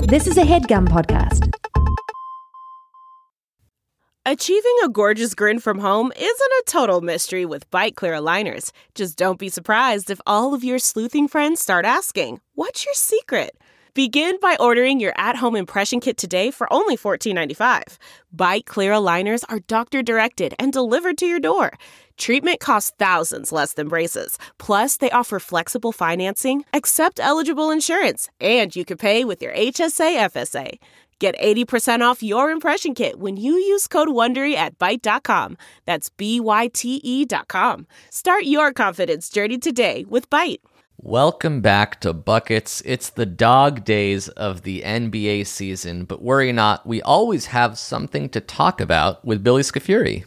This is a HeadGum podcast. Achieving a gorgeous grin from home isn't a total mystery with Byte Clear aligners. Just don't be surprised if all of your sleuthing friends start asking, "What's your secret?" Begin by ordering your at-home impression kit today for only $14.95. Byte Clear aligners are doctor-directed and delivered to your door. Treatment costs thousands less than braces. Plus, they offer flexible financing, accept eligible insurance, and you can pay with your HSA FSA. Get 80% off your impression kit when you use code WONDERY at Byte.com. That's BYTE.com. Start your confidence journey today with Byte. Welcome back to Buckets. It's the dog days of the NBA season, but worry not, we always have something to talk about with Billy Scafuri.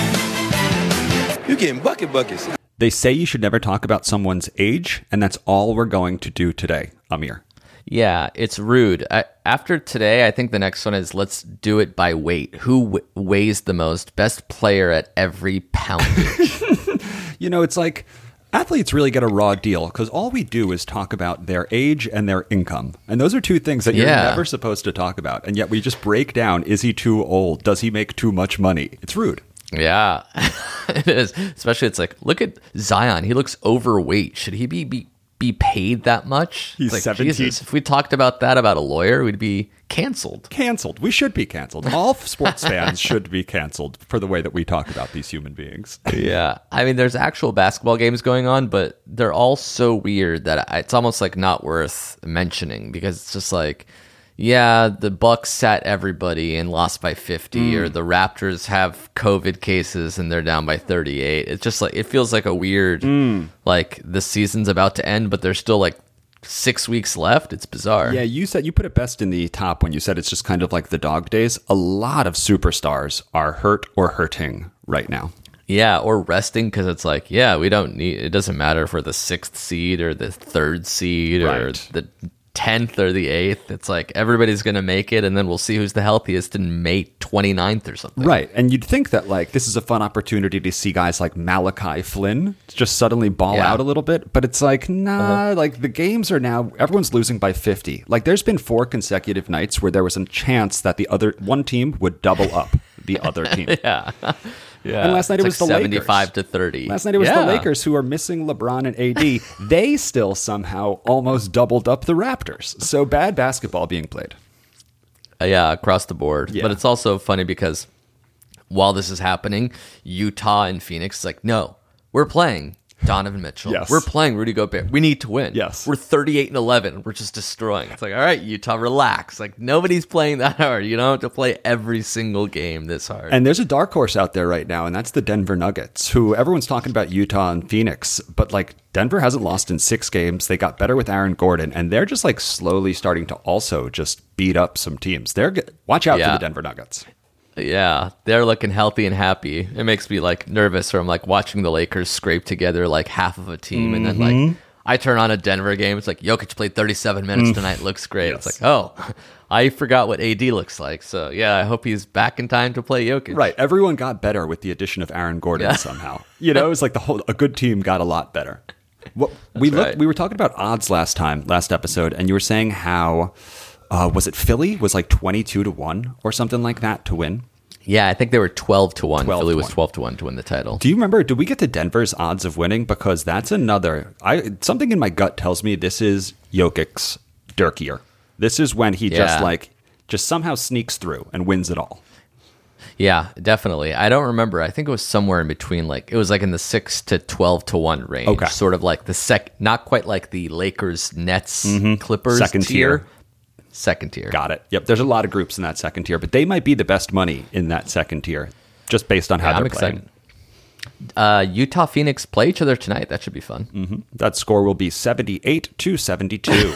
You're getting buckets. They say you should never talk about someone's age, and that's all we're going to do today, Amir. Yeah, it's rude. After today, I think the next one is let's do it by weight. Who weighs the most? Best player at every poundage. You know, it's like athletes really get a raw deal because all we do is talk about their age and their income. And those are two things that you're never supposed to talk about. And yet we just break down, is he too old? Does he make too much money? It's rude. Yeah, it is. Especially it's like, look at Zion. He looks overweight. Should he be paid that much? He's like, 17. Jesus, if we talked about that about a lawyer, we'd be canceled. We should be canceled. All sports fans should be canceled for the way that we talk about these human beings. Yeah. I mean, there's actual basketball games going on, but they're all so weird that it's almost like not worth mentioning because it's just like, yeah, the Bucks sat everybody and lost by 50, or the Raptors have COVID cases and they're down by 38. It's just like, it feels like a weird, like the season's about to end, but there's still like 6 weeks left. It's bizarre. Yeah, you put it best in the top when you said it's just kind of like the dog days. A lot of superstars are hurt or hurting right now. Yeah, or resting because it's like, yeah, we don't need, it doesn't matter if we're the 6th seed or the 3rd seed or the 10th or the 8th. It's like everybody's going to make it, and then we'll see who's the healthiest in May 29th or something. Right, and you'd think that like this is a fun opportunity to see guys like Malachi Flynn just suddenly ball out a little bit, but it's like, nah, like the games are now, everyone's losing by 50. Like there's been 4 consecutive nights where there was a chance that the other one team would double up the other team. Yeah, and last night it was like the 75 Lakers. to 30. Last night it was the Lakers who are missing LeBron and AD. They still somehow almost doubled up the Raptors. So bad basketball being played. Yeah, across the board. Yeah. But it's also funny because while this is happening, Utah and Phoenix is like, no, we're playing Donovan Mitchell. Yes. We're playing Rudy Gobert. We need to win. Yes. We're 38-11. We're just destroying. It's like, all right, Utah, relax. Like nobody's playing that hard. You don't have to play every single game this hard. And there's a dark horse out there right now, and that's the Denver Nuggets, who everyone's talking about Utah and Phoenix, but like Denver hasn't lost in 6 games. They got better with Aaron Gordon, and they're just like slowly starting to also just beat up some teams. Watch out for the Denver Nuggets. Yeah, they're looking healthy and happy. It makes me like nervous, or I'm like watching the Lakers scrape together like half of a team, and then like I turn on a Denver game. It's like Jokic played 37 minutes tonight. Looks great. Yes. It's like, oh, I forgot what AD looks like. So yeah, I hope he's back in time to play Jokic. Right. Everyone got better with the addition of Aaron Gordon somehow. You know, it was like a good team got a lot better. We were talking about odds last episode, and you were saying how was it Philly was like 22-1 or something like that to win? Yeah, I think they were 12-1. 12 Philly to was 1. 12-1 to win the title. Do you remember, did we get to Denver's odds of winning? Because that's something in my gut tells me this is Jokic's Dirk year. This is when he just somehow sneaks through and wins it all. Yeah, definitely. I don't remember. I think it was somewhere in between, like it was like in the 6 to 12-1 range. Okay. Sort of like not quite like the Lakers, Nets, Clippers Second tier. Second tier. Got it. Yep. There's a lot of groups in that second tier, but they might be the best money in that second tier, just based on how they're playing. Utah Phoenix play each other tonight. That should be fun. Mm-hmm. That score will be 78-72.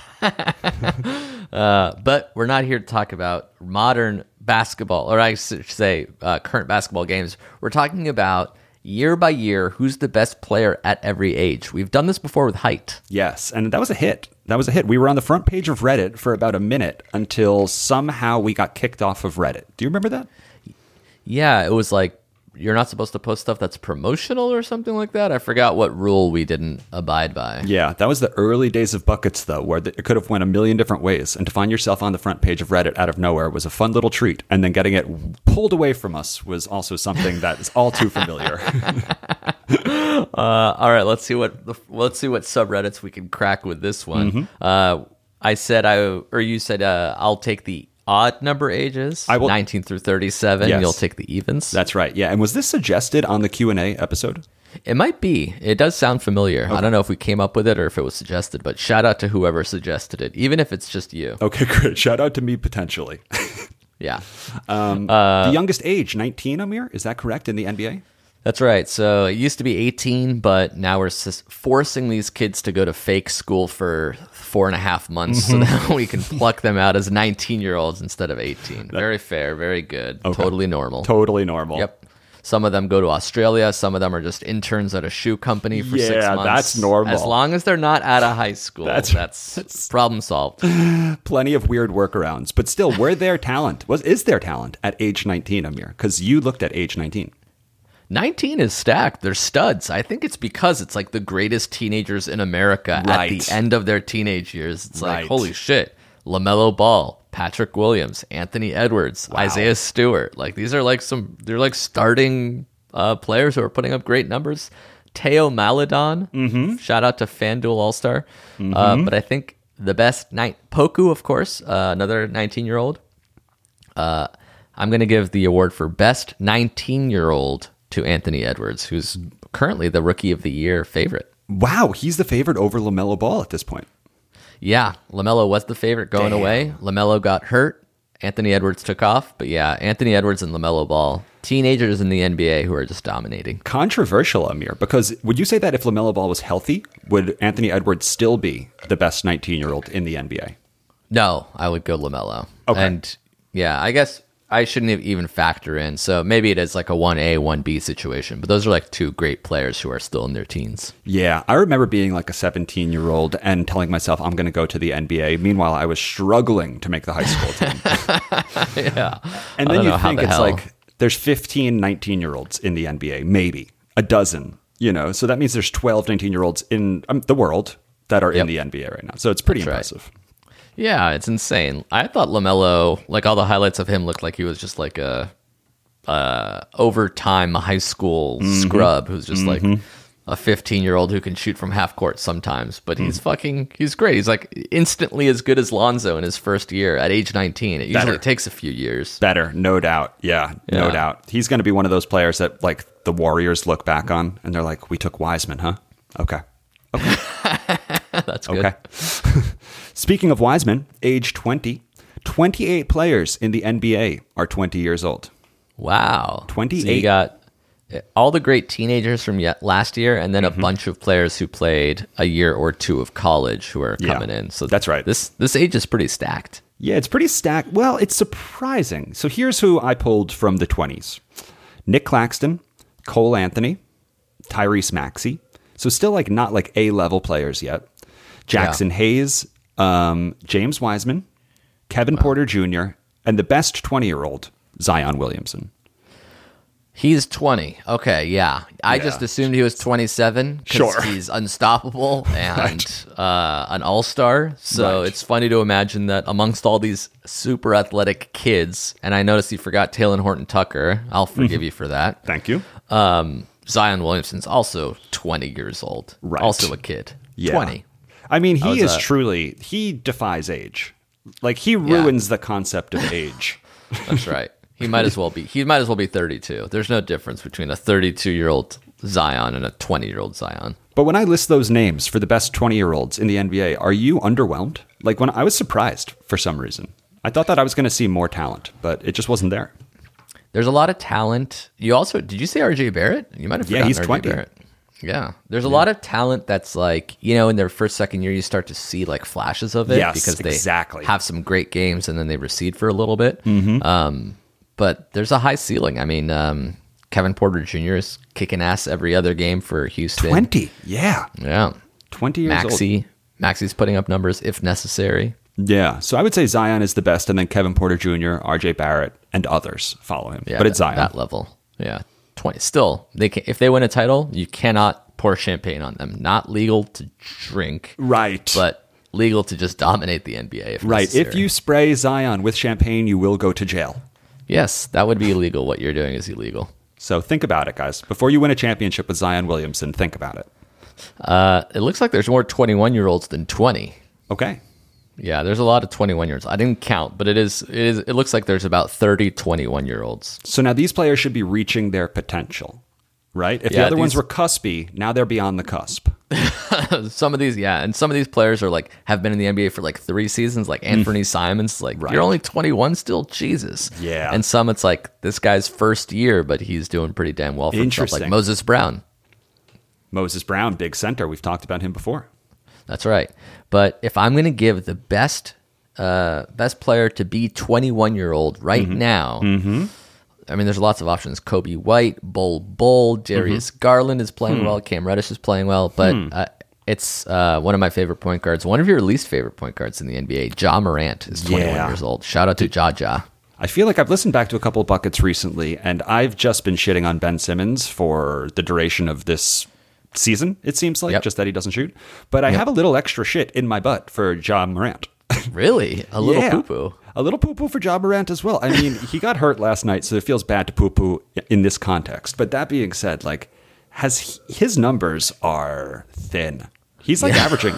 But we're not here to talk about modern basketball, or I should say current basketball games. We're talking about year by year, who's the best player at every age. We've done this before with height. Yes, and that was a hit. We were on the front page of Reddit for about a minute until somehow we got kicked off of Reddit. Do you remember that? Yeah, it was like you're not supposed to post stuff that's promotional or something like that. I forgot what rule we didn't abide by. Yeah, that was the early days of buckets, though, where it could have went a million different ways. And to find yourself on the front page of Reddit out of nowhere was a fun little treat. And then getting it pulled away from us was also something that is all too familiar. All right, let's see what subreddits we can crack with this one. You said I'll take the odd number ages. I will, 19 through 37. Yes. You'll take the evens. That's right. Yeah. And was this suggested on the Q&A episode? It might be. It does sound familiar. Okay. I don't know if we came up with it or if it was suggested, but shout out to whoever suggested it, even if it's just you. Okay, great. Shout out to me potentially. Yeah. The youngest age, 19, Amir? Is that correct in the NBA? That's right. So it used to be 18, but now we're forcing these kids to go to fake school for 4.5 months so that we can pluck them out as 19-year-olds instead of 18. Very fair. Very good. Okay. Totally normal. Totally normal. Yep. Some of them go to Australia. Some of them are just interns at a shoe company for 6 months. Yeah, that's normal. As long as they're not out of high school, that's problem solved. Plenty of weird workarounds. But still, is there talent at age 19, Amir? Because you looked at age 19. 19 is stacked. They're studs. I think it's because it's like the greatest teenagers in America at the end of their teenage years. It's like, holy shit. LaMelo Ball, Patrick Williams, Anthony Edwards, Isaiah Stewart. Like these are they're like starting players who are putting up great numbers. Teo Maledon, shout out to FanDuel All-Star. But I think the best Poku, of course, another 19-year-old. I'm going to give the award for best 19-year-old to Anthony Edwards, who's currently the Rookie of the Year favorite. Wow, he's the favorite over LaMelo Ball at this point. Yeah, LaMelo was the favorite going away. LaMelo got hurt. Anthony Edwards took off. But yeah, Anthony Edwards and LaMelo Ball, teenagers in the NBA who are just dominating. Controversial, Amir, because would you say that if LaMelo Ball was healthy, would Anthony Edwards still be the best 19-year-old in the NBA? No, I would go LaMelo. Okay. And yeah, I guess I shouldn't even factor in. So maybe it is like a 1A, 1B situation. But those are like two great players who are still in their teens. Yeah, I remember being like a 17-year-old and telling myself I'm going to go to the NBA. Meanwhile, I was struggling to make the high school team. Yeah. And then you think it's like there's 15 19-year-olds in the NBA, maybe a dozen, So that means there's 12 19-year-olds in the world that are in the NBA right now. So it's pretty impressive. Right. Yeah, it's insane. I thought LaMelo, like all the highlights of him looked like he was just like a overtime high school scrub who's just like a 15-year-old who can shoot from half court sometimes. But he's great. He's like instantly as good as Lonzo in his first year at age 19. It usually takes a few years. Better, no doubt. Yeah, no doubt. He's going to be one of those players that like the Warriors look back on and they're like, we took Wiseman, huh? Okay. That's good. Okay. Speaking of Wiseman, age 20, 28 players in the NBA are 20 years old. Wow. 28. So you got all the great teenagers from last year and then a bunch of players who played a year or two of college who are coming in. So that's right. This age is pretty stacked. Yeah, it's pretty stacked. Well, it's surprising. So here's who I pulled from the 20s. Nick Claxton, Cole Anthony, Tyrese Maxey. So still like not like A-level players yet. Jackson Hayes, James Wiseman, Kevin Porter Jr., and the best 20-year-old, Zion Williamson. He's 20. Okay, yeah. I just assumed he was 27 because he's unstoppable and an all-star. So it's funny to imagine that amongst all these super athletic kids, and I noticed you forgot Talen Horton-Tucker. I'll forgive you for that. Thank you. Zion Williamson's also 20 years old. Right. Also a kid. Yeah. 20. I mean, he defies age. Like, he ruins the concept of age. That's right. He might as well be 32. There's no difference between a 32-year-old Zion and a 20-year-old Zion. But when I list those names for the best 20-year-olds in the NBA, are you underwhelmed? Like, when I was surprised for some reason. I thought that I was going to see more talent, but it just wasn't there. There's a lot of talent. Did you say RJ Barrett? You might have forgotten he's RJ 20. Barrett. Yeah. There's a lot of talent that's like, in their first, second year, you start to see like flashes of it because they have some great games and then they recede for a little bit. But there's a high ceiling. I mean, Kevin Porter Jr. is kicking ass every other game for Houston. 20. Yeah. 20 years old. Maxey's putting up numbers if necessary. Yeah. So I would say Zion is the best, and then Kevin Porter Jr., RJ Barrett, and others follow him. Yeah, but it's Zion. That level. Yeah. 20. Still, if they win a title, you cannot pour champagne on them. Not legal to drink. Right. But legal to just dominate the NBA if right. necessary. If you spray Zion with champagne, you will go to jail. Yes, that would be illegal. What you're doing is illegal. So think about it, guys. Before you win a championship with Zion Williamson, think about it. It looks like there's more 21-year-olds than 20. Okay. Yeah, there's a lot of 21-year-olds. I didn't count, but it looks like there's about 30 21-year-olds. So now these players should be reaching their potential, right? If the other ones were cuspy, now they're beyond the cusp. Some of these, and some of these players are have been in the NBA for 3 seasons, like Anthony Simons. You're only 21 still, Jesus. Yeah. And some it's this guy's first year, but he's doing pretty damn well for himself, like Moses Brown. Moses Brown, big center. We've talked about him before. That's right. But if I'm going to give the best player to be 21-year-old right now, I mean, there's lots of options. Kobe White, Bull, Darius Garland is playing well. Cam Reddish is playing well. But it's one of my favorite point guards. One of your least favorite point guards in the NBA, Ja Morant, is 21 years old. Shout out to Ja. I feel like I've listened back to a couple of buckets recently, and I've just been shitting on Ben Simmons for the duration of this season, it seems like, just that he doesn't shoot. But I have a little extra shit in my butt for Ja Morant. Really? A little poo-poo? A little poo-poo for Ja Morant as well. I mean, he got hurt last night, so it feels bad to poo-poo in this context. But that being said, his numbers are thin. He's averaging.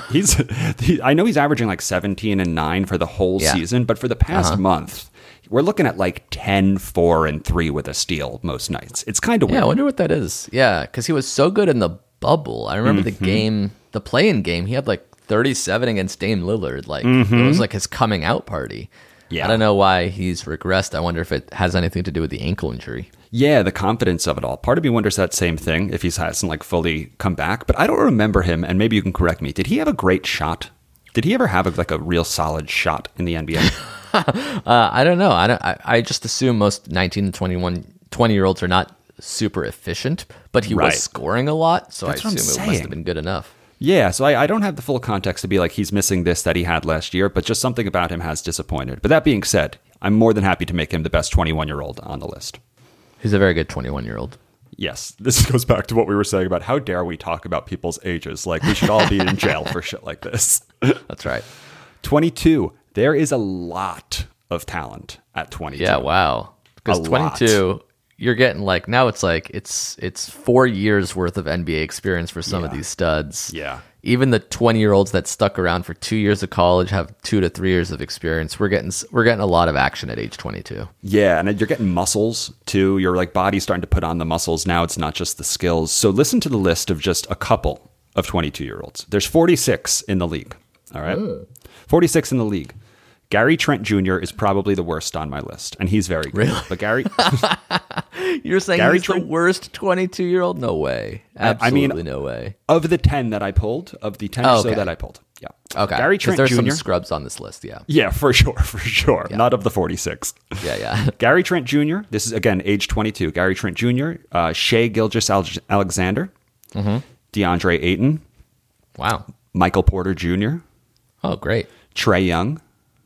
I know he's averaging 17 and 9 for the whole season, but for the past month, we're looking at 10, 4, and 3 with a steal most nights. It's kind of weird. Yeah, I wonder what that is. Yeah, because he was so good in the bubble. I remember the play-in game, he had 37 against Dame Lillard. It was his coming out party. Yeah. I don't know why he's regressed. I wonder if it has anything to do with the ankle injury. Yeah, the confidence of it all. Part of me wonders that same thing, if he hasn't fully come back. But I don't remember him, and maybe you can correct me. Did he have a great shot? Did he ever have a real solid shot in the NBA? I don't know. I just assume most 19 to 20-year-olds are not super efficient, but he was scoring a lot, so That's I assume it must have been good enough. Yeah, so I don't have the full context to be he's missing this that he had last year, but just something about him has disappointed. But that being said, I'm more than happy to make him the best 21-year-old on the list. He's a very good 21-year-old. Yes, this goes back to what we were saying about how dare we talk about people's ages. We should all be in jail for shit like this. That's right. 22. There is a lot of talent at 22. Yeah, wow. Because 22... You're getting now it's 4 years worth of NBA experience for some of these studs. Yeah. Even the 20-year-olds that stuck around for 2 years of college have 2 to 3 years of experience. We're getting a lot of action at age 22. Yeah, and you're getting muscles too. Your body's starting to put on the muscles now. It's not just the skills. So listen to the list of just a couple of 22-year-olds. There's 46 in the league. All right. 46 in the league. Gary Trent Jr. is probably the worst on my list, and he's very good. Really? But Gary... You're saying Gary he's the worst 22-year-old? No way. Absolutely no way. Of the 10 that I pulled, of the 10 or so that I pulled, yeah. Okay. Gary Trent there's Jr. some scrubs on this list, yeah. Yeah, for sure. Yeah. Not of the 46. Yeah. Gary Trent Jr., this is, again, age 22. Gary Trent Jr., Shai Gilgeous-Alexander, DeAndre Ayton. Wow. Michael Porter Jr. Oh, great. Trae Young.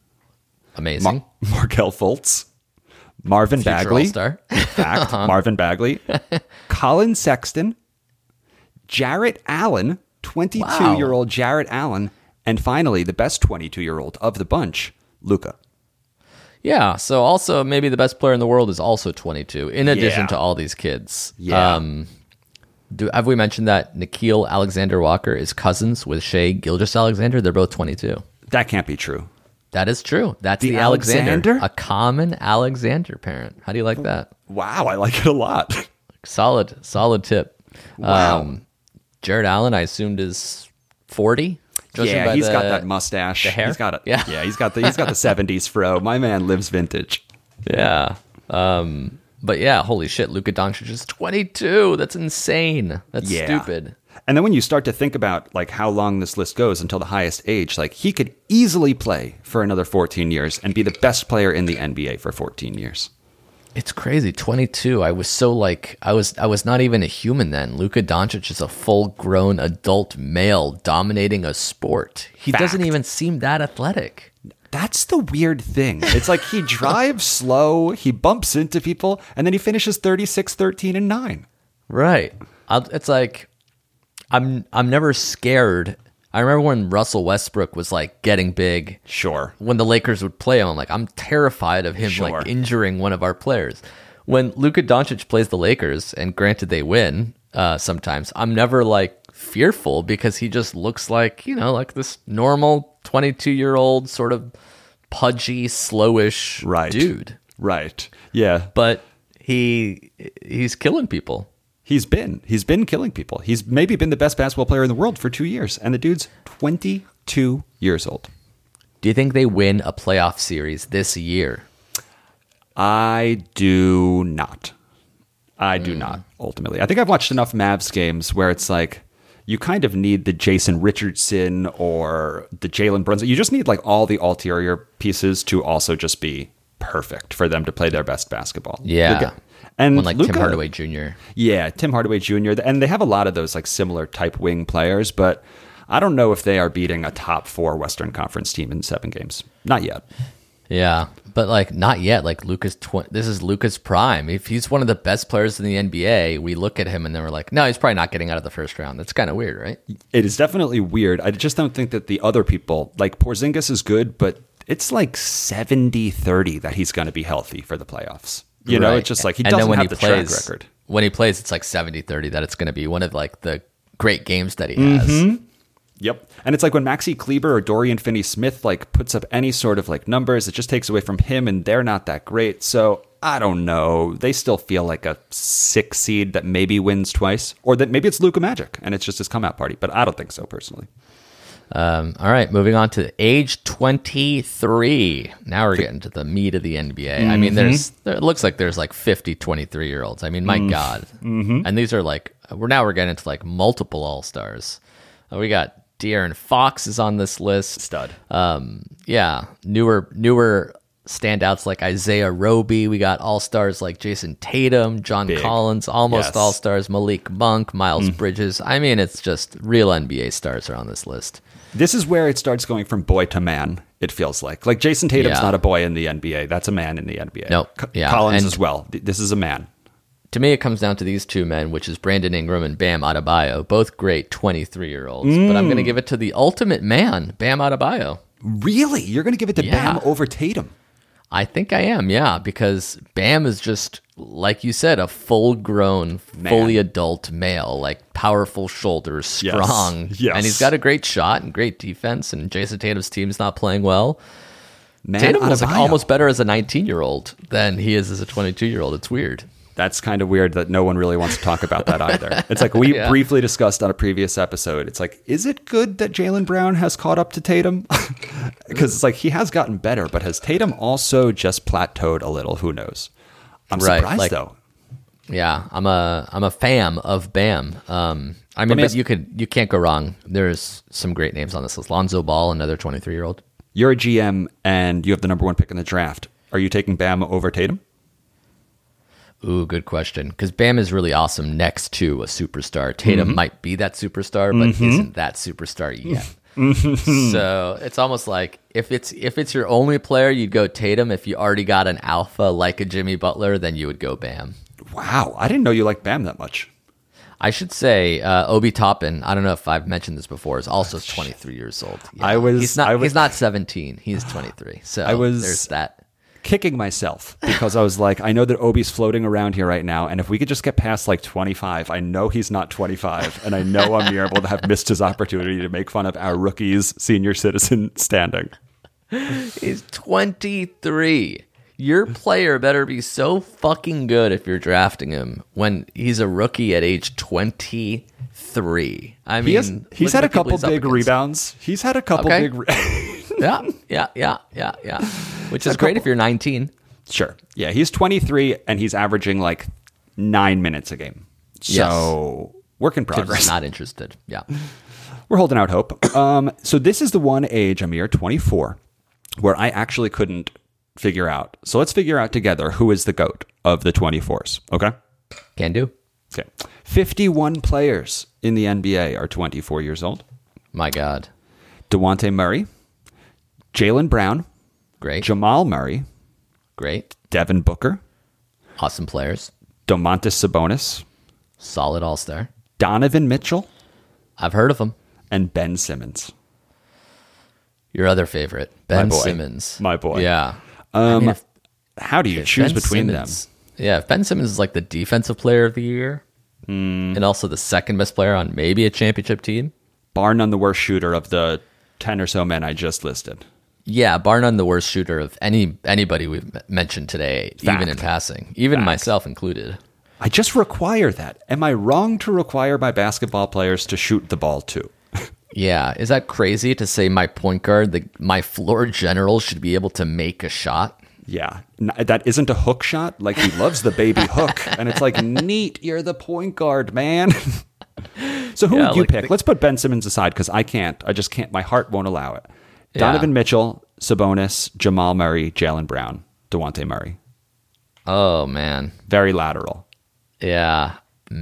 Amazing. Markelle Fultz. Marvin Future Bagley. All-star. Fact. Marvin Bagley. Colin Sexton. Jarrett Allen. 22-year-old Jarrett Allen. And finally, the best 22-year-old of the bunch, Luka. Yeah, so also maybe the best player in the world is also 22, in addition to all these kids. Yeah. Have we mentioned that Nickeil Alexander-Walker is cousins with Shai Gilgeous-Alexander? They're both 22. That can't be true. That is true. That's the Alexander? A common Alexander parent. How do you like that? Wow, I like it a lot. Solid tip. Wow. Jared Allen, I assumed, is 40. Yeah, he's got that mustache. The hair? He's got it. Yeah, he's got the 70s fro. My man lives vintage. Yeah. But yeah, holy shit, Luka Doncic is 22. That's insane. That's stupid. And then when you start to think about how long this list goes until the highest age, he could easily play for another 14 years and be the best player in the NBA for 14 years. It's crazy. 22. I was so like I was not even a human then. Luka Doncic is a full-grown adult male dominating a sport. He doesn't even seem that athletic. That's the weird thing. It's like he drives slow, he bumps into people, and then he finishes 36, 13, and 9. Right. It's like I'm never scared. I remember when Russell Westbrook was like getting big. Sure. When the Lakers would play him, I'm terrified of him Sure. like injuring one of our players. When Luka Doncic plays the Lakers, and granted they win sometimes, I'm never like fearful because he just looks like, like this normal 22-year-old sort of pudgy, slowish dude. Right. Yeah. But he's killing people. He's been killing people. He's maybe been the best basketball player in the world for 2 years, and the dude's 22 years old. Do you think they win a playoff series this year? I do not. Ultimately. I think I've watched enough Mavs games where it's like you kind of need the Jason Richardson or the Jalen Brunson. You just need like all the ulterior pieces to also just be perfect for them to play their best basketball. Yeah. And one like Luka, Tim Hardaway Jr. Yeah, Tim Hardaway Jr. And they have a lot of those like similar type wing players, but I don't know if they are beating a top 4 Western Conference team in 7 games. Not yet. Yeah, but like not yet. Like this is Luka's prime. If he's one of the best players in the NBA, we look at him and then we're like, no, he's probably not getting out of the first round. That's kind of weird, right? It is definitely weird. I just don't think that the other people, like Porzingis is good, but it's like 70-30 that he's going to be healthy for the playoffs. You know, it's just like he doesn't have the track record. When he plays, it's like 70-30 that it's going to be one of like the great games that he has. Yep. And it's like when Maxi Kleber or Dorian Finney-Smith like puts up any sort of like numbers, it just takes away from him and they're not that great. So I don't know. They still feel like a 6 seed that maybe wins twice, or that maybe it's Luka Magic and it's just his come out party. But I don't think so personally. All right, moving on to age 23. Now we're getting to the meat of the NBA. I mean, it looks like there's like 50 23-year-olds. I mean, my God. And these are like, we're getting into like multiple All-Stars. We got De'Aaron Fox is on this list. Stud. Yeah, newer standouts like Isaiah Roby. We got All-Stars like Jason Tatum, John Collins, almost All-Stars, Malik Monk, Miles Bridges. I mean, it's just real NBA stars are on this list. This is where it starts going from boy to man, it feels like. Like Jason Tatum's not a boy in the NBA. That's a man in the NBA. No, Collins as well. This is a man. To me, it comes down to these two men, which is Brandon Ingram and Bam Adebayo, both great 23-year-olds. But I'm going to give it to the ultimate man, Bam Adebayo. Really? You're going to give it to Bam over Tatum? I think I am, yeah, because Bam is just, like you said, a full-grown, fully adult male, like powerful shoulders, strong. Yes. And he's got a great shot and great defense, and Jason Tatum's team's not playing well. Tatum was like almost better as a 19-year-old than he is as a 22-year-old. It's weird. That's kind of weird that no one really wants to talk about that either. It's like we briefly discussed on a previous episode. It's like, is it good that Jaylen Brown has caught up to Tatum? Because it's like he has gotten better, but has Tatum also just plateaued a little? Who knows? I'm surprised though. Yeah, I'm a fan of Bam. I mean, but you can't go wrong. There's some great names on this list. Lonzo Ball, another 23-year-old. You're a GM and you have the number 1 pick in the draft. Are you taking Bam over Tatum? Ooh, good question. Because Bam is really awesome next to a superstar. Tatum might be that superstar, but isn't that superstar yet. So it's almost like if it's your only player, you'd go Tatum. If you already got an alpha like a Jimmy Butler, then you would go Bam. Wow, I didn't know you liked Bam that much. I should say Obi Toppin, I don't know if I've mentioned this before, is also 23 years old. Yeah. He's not 17. He's 23. So there's that. Kicking myself because I was like, I know that Obi's floating around here right now, and if we could just get past like 25, I know he's not 25, and I know I'm able to have missed his opportunity to make fun of our rookie's senior citizen standing. He's 23. Your player better be so fucking good if you're drafting him when he's a rookie at age 23. I mean, he's had a couple big rebounds. He's had a couple big Yeah. Which is great if you're 19. Sure. Yeah, he's 23 and he's averaging like 9 minutes a game. So work in progress. Not interested. Yeah. We're holding out hope. So this is the one age, Amir, 24, where I actually couldn't figure out. So let's figure out together who is the GOAT. of the 24s. Okay? Can do. Okay. 51 players in the NBA are 24 years old. My God. DeJounte Murray, Jaylen Brown, Great. Jamal Murray, Great. Devin Booker, Awesome players. Domantas Sabonis, Solid all-star. Donovan Mitchell, I've heard of him. and Ben Simmons. Your other favorite, Ben boy. Simmons. My boy. Yeah. I mean, if How do you choose Ben between Simmons- Yeah, if Ben Simmons is like the defensive player of the year and also the second best player on maybe a championship team. them? Bar none the worst shooter of the 10 or so men I just listed. Yeah, bar none the worst shooter of anybody we've mentioned today, Fact. even in passing, even Fact. myself included. I just require that. Am I wrong to require my basketball players to shoot the ball too? Yeah, is that crazy to say my point guard, my floor general should be able to make a shot? Yeah, that isn't a hook shot. Like, he loves the baby hook. And it's like, neat, you're the point guard, man. So who Yeah, would you like pick? Let's put Ben Simmons aside because I can't. I just can't. My heart won't allow it. Yeah. Donovan Mitchell, Sabonis, Jamal Murray, Jaylen Brown, DeJounte Murray. Oh, man. Very lateral. Yeah,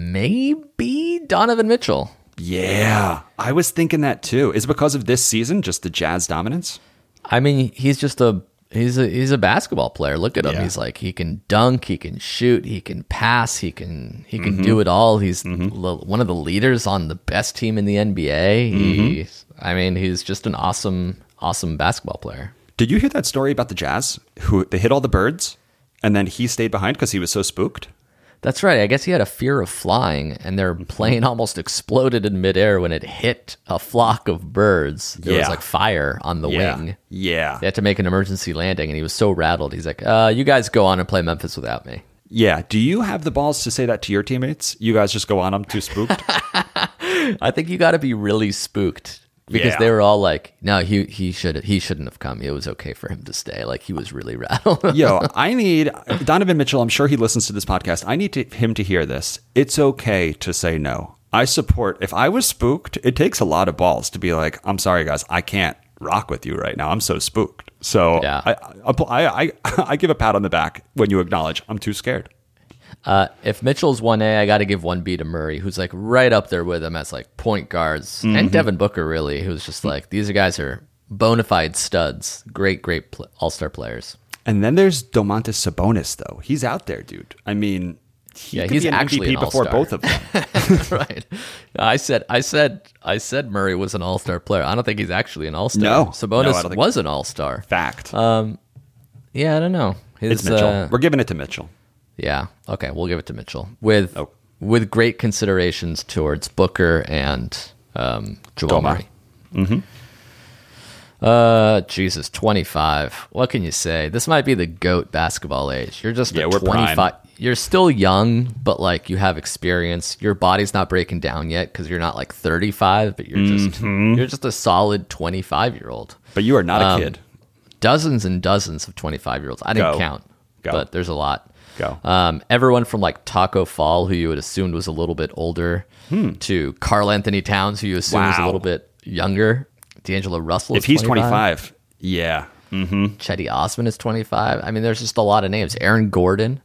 maybe Donovan Mitchell. Yeah, I was thinking that too. Is it because of this season, just the Jazz dominance? I mean, he's just he's a basketball player. Look at him. Yeah. He's like, he can dunk, he can shoot, he can pass, he can do it all. He's one of the leaders on the best team in the NBA. He's just an awesome basketball player. Did you hear that story about the Jazz? Who they hit all the birds, and then he stayed behind because he was so spooked? That's right. I guess he had a fear of flying, and their plane almost exploded in midair when it hit a flock of birds. There was like fire on the wing. Yeah. They had to make an emergency landing, and he was so rattled. He's like, you guys go on and play Memphis without me. Yeah. Do you have the balls to say that to your teammates? You guys just go on, I'm too spooked? I think you got to be really spooked because Yeah. they were all like, no, he shouldn't have come. It was okay for him to stay. Like, he was really rattled. Yo, I need Donovan Mitchell. I'm sure he listens to this podcast. I need him to hear this. It's okay to say no. I support. If I was spooked, it takes a lot of balls to be like, I'm sorry, guys, I can't rock with you right now. I'm so spooked. So Yeah. I give a pat on the back when you acknowledge I'm too scared. If Mitchell's 1A, I got to give 1B to Murray, who's like right up there with him as like point guards, and Devin Booker, really, who's just like, these guys are bona fide studs, great all-star players. And then there's Domantas Sabonis, though. He's out there, dude. I mean, could he's be an actually MVP an before all-star. both of them. Right. I said Murray was an all-star player. I don't think he's actually an all-star. No. Sabonis No, I don't think- was an all-star. Fact. Yeah, I don't know. It's Mitchell. We're giving it to Mitchell. Yeah. Okay, we'll give it to Mitchell with Oh. with great considerations towards Booker and Jamal Doma. Murray. Jesus, 25. What can you say? This might be the GOAT basketball age. You're just Yeah, a we're 25. prime. You're still young, but like you have experience. Your body's not breaking down yet because you're not like 35, but you're just a solid 25-year-old. But you are not a kid. Dozens and dozens of 25-year-olds. I didn't Go. count, Go. but there's a lot. Go. Everyone from like Taco Fall, who you would assumed was a little bit older, to Karl Anthony Towns, who you assume was a Wow. little bit younger. D'Angelo Russell is If he's 25, yeah. Chetty Osman is 25. I mean, there's just a lot of names. Aaron Gordon,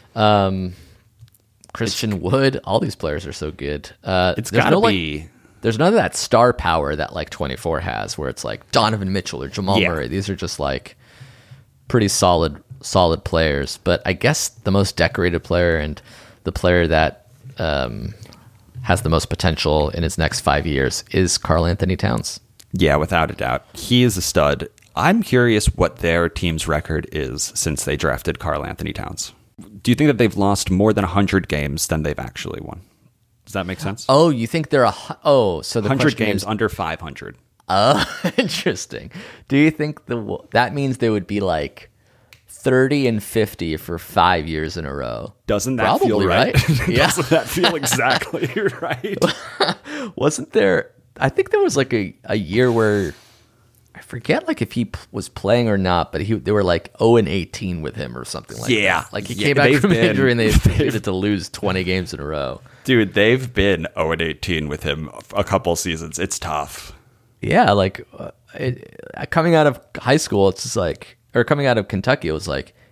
Christian Wood. All these players are so good. It's there's got to no, be. there's none of that star power that like 24 has, where it's like Donovan Mitchell or Jamal Yeah. Murray. These are just like pretty solid players. But I guess the most decorated player and the player that has the most potential in his next 5 years is Karl Anthony Towns. Yeah, without a doubt. He is a stud. I'm curious what their team's record is since they drafted Karl Anthony Towns. Do you think that they've lost more than 100 games than they've actually won? Does that make sense? Oh, you think they're so the 100 question games is, under 500. interesting. Do you think that means they would be like 30 and 50 for 5 years in a row? Doesn't that feel Probably, right? Yeah. Doesn't that feel exactly right? Wasn't there? I think there was like a year where I forget like if he was playing or not, but they were like 0-18 with him or something like Yeah. that. Like he Yeah, came back they've from been- injury and they needed to lose 20 games in a row. Dude, they've been 0-18 with him a couple seasons. It's tough. Yeah, like coming out of high school, it's just like, or coming out of Kentucky, it was like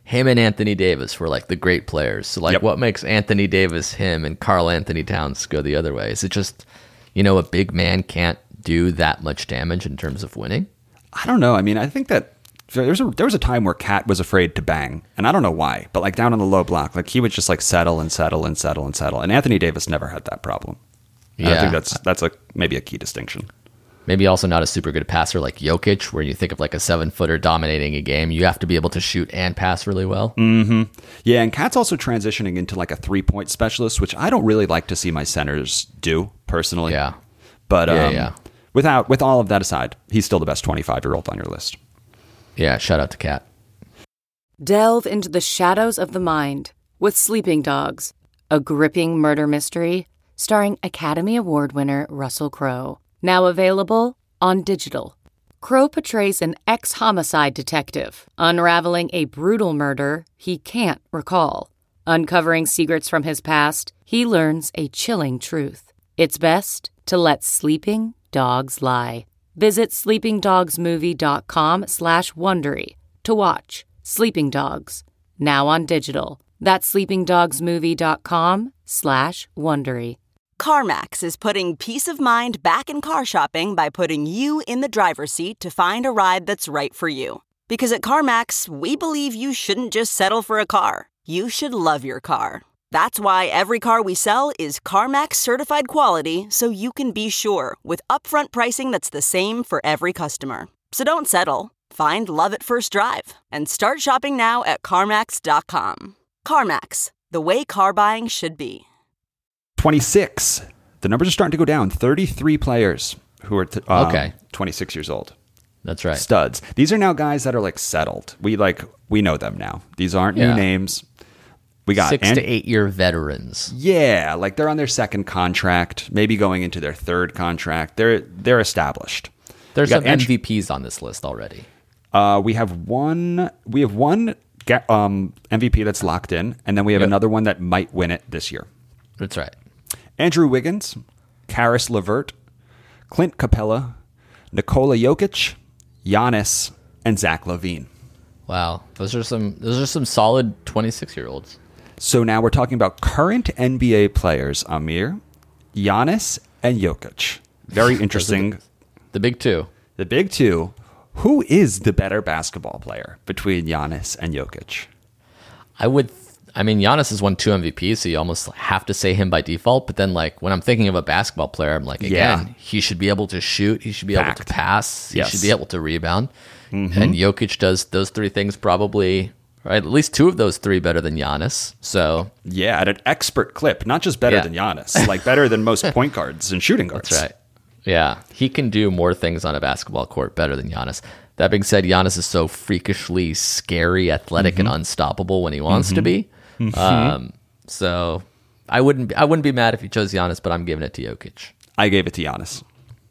him and Anthony Davis were like the great players. So like, what makes Anthony Davis him and Karl Anthony Towns go the other way? Is it just, a big man can't do that much damage in terms of winning? I don't know. I mean, I think that there was a time where Cat was afraid to bang, and I don't know why, but like down on the low block, like he would just like settle and settle and settle and settle, and Anthony Davis never had that problem. And I think that's maybe a key distinction. Maybe also not a super good passer like Jokic, where you think of like a 7-footer dominating a game. You have to be able to shoot and pass really well. Mm-hmm. Yeah, and Cat's also transitioning into like a 3-point specialist, which I don't really like to see my centers do personally. Yeah. But with all of that aside, he's still the best 25-year-old on your list. Yeah, shout out to Cat. Delve into the shadows of the mind with Sleeping Dogs, a gripping murder mystery starring Academy Award winner Russell Crowe. Now available on digital. Crowe portrays an ex-homicide detective unraveling a brutal murder he can't recall. Uncovering secrets from his past, he learns a chilling truth. It's best to let sleeping dogs lie. Visit sleepingdogsmovie.com/Wondery to watch Sleeping Dogs, now on digital. That's sleepingdogsmovie.com/Wondery. CarMax is putting peace of mind back in car shopping by putting you in the driver's seat to find a ride that's right for you. Because at CarMax, we believe you shouldn't just settle for a car. You should love your car. That's why every car we sell is CarMax certified quality, so you can be sure with upfront pricing that's the same for every customer. So don't settle. Find love at first drive and start shopping now at CarMax.com. CarMax, the way car buying should be. 26. The numbers are starting to go down. 33 players who are 26 years old. That's right. Studs. These are now guys that are like settled. We know them now. These aren't new names. We got 6 to 8 year veterans. Yeah, like they're on their second contract, maybe going into their third contract. They're established. There's some MVPs on this list already. We have one MVP that's locked in, and then we have another one that might win it this year. That's right. Andrew Wiggins, Karis LeVert, Clint Capella, Nikola Jokic, Giannis, and Zach LaVine. Wow, those are some solid 26-year-olds. So now we're talking about current NBA players, Amir, Giannis, and Jokic. Very interesting. The big two. The big two. Who is the better basketball player between Giannis and Jokic? Giannis has won 2 MVPs, so you almost have to say him by default. But then, like, when I'm thinking of a basketball player, I'm like, he should be able to shoot. He should be able to pass. He should be able to rebound. Mm-hmm. And Jokic does those 3 things probably, right? At least 2 of those 3 better than Giannis. So yeah, at an expert clip, not just better than Giannis, like better than most point guards and shooting guards. That's right. Yeah, he can do more things on a basketball court better than Giannis. That being said, Giannis is so freakishly scary, athletic, and unstoppable when he wants to be. Mm-hmm. So I wouldn't be mad if you chose Giannis, but I'm giving it to Jokic. I gave it to Giannis.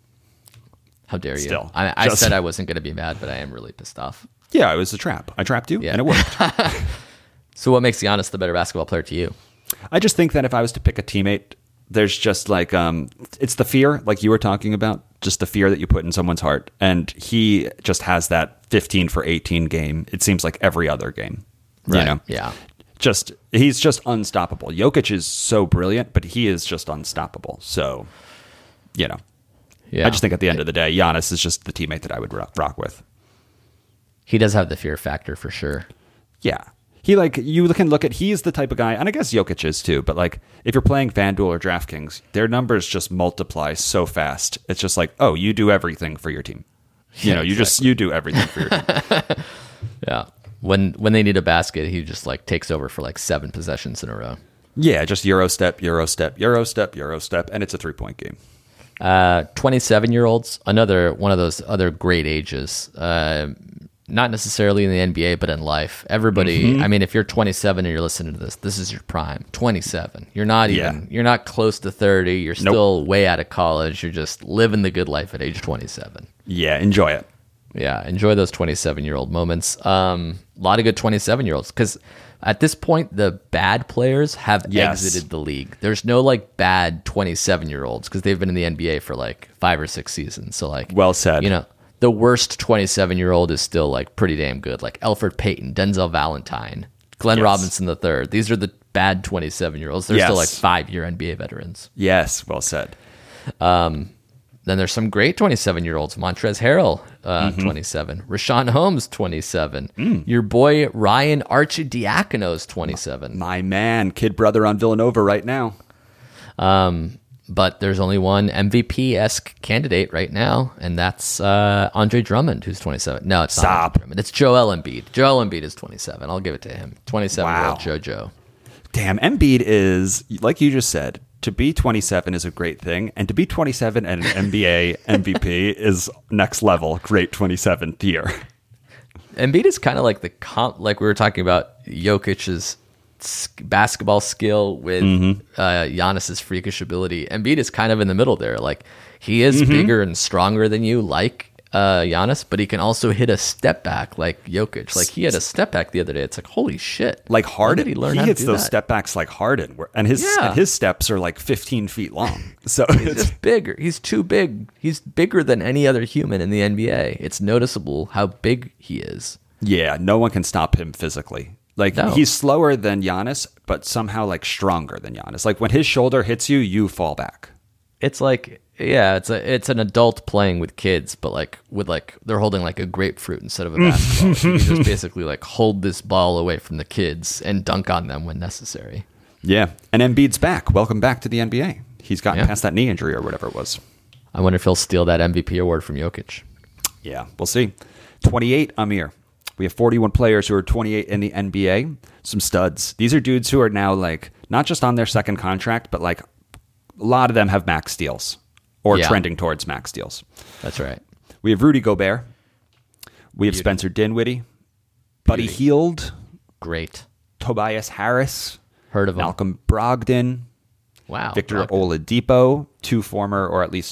How dare you? Still, I said I wasn't going to be mad, but I am really pissed off. Yeah, it was a trap. I trapped you, and it worked. So what makes Giannis the better basketball player to you? I just think that if I was to pick a teammate, there's just like it's the fear, like you were talking about, just the fear that you put in someone's heart, and he just has that 15 for 18 game. It seems like every other game, right? You know? Yeah. He's just unstoppable. Jokic is so brilliant, but he is just unstoppable. So, I just think at the end of the day, Giannis is just the teammate that I would rock with. He does have the fear factor for sure. Yeah. You can look at, he's the type of guy, and I guess Jokic is too, but like if you're playing FanDuel or DraftKings, their numbers just multiply so fast. It's just like, oh, you do everything for your team. You do everything for your team. Yeah. When they need a basket, he just like takes over for like 7 possessions in a row. Yeah, just Euro step, Euro step, Euro step, Euro step, and it's a 3-point game. 27-year-olds, another one of those other great ages. Not necessarily in the NBA, but in life. Everybody, I mean, if you're 27 and you're listening to this is your prime. 27. You're not you're not close to 30. You're still way out of college. You're just living the good life at age 27. Yeah, enjoy it. Yeah, enjoy those 27-year-old moments. A lot of good 27-year-olds, because at this point, the bad players have exited the league. There's no like bad 27-year-olds because they've been in the NBA for like 5 or 6 seasons. So like, well said. the worst 27-year-old is still like pretty damn good. Like Elfrid Payton, Denzel Valentine, Glenn Robinson III. These are the bad 27-year-olds. They're still like 5-year NBA veterans. Yes, well said. Then there's some great 27-year-olds. Montrezl Harrell, 27. Rashawn Holmes, 27. Your boy Ryan Arcidiacono's 27. My man, kid brother on Villanova right now. But there's only one MVP-esque candidate right now, and that's Andre Drummond, who's 27. No, it's not Andre Drummond. It's Joel Embiid. Joel Embiid is 27. I'll give it to him. 27-year-old JoJo. Damn, Embiid is, like you just said, to be 27 is a great thing, and to be 27 and an NBA MVP is next level. Great 27th year. Embiid is kind of like like we were talking about Jokic's basketball skill with Giannis's freakish ability. Embiid is kind of in the middle there. Like he is bigger and stronger than you, like Giannis, but he can also hit a step back like Jokic. Like he had a step back the other day. It's like, holy shit! Like Harden, he hits those step backs like Harden, and his steps are like 15 feet long. So he's just bigger. He's too big. He's bigger than any other human in the NBA. It's noticeable how big he is. Yeah, no one can stop him physically. Like he's slower than Giannis, but somehow like stronger than Giannis. Like when his shoulder hits you, you fall back. It's like, yeah, it's an adult playing with kids, but like with like they're holding like a grapefruit instead of a basketball. You just basically like hold this ball away from the kids and dunk on them when necessary. Yeah, and Embiid's back. Welcome back to the NBA. He's gotten past that knee injury or whatever it was. I wonder if he'll steal that MVP award from Jokic. Yeah, we'll see. 28, Amir. We have 41 players who are 28 in the NBA. Some studs. These are dudes who are now like not just on their second contract, but like a lot of them have max deals or trending towards max deals. That's right. We have Rudy Gobert. We have Spencer Dinwiddie. Buddy Hield. Great. Tobias Harris. Heard of him. Malcolm Brogdon. Wow. Victor Oladipo. Two former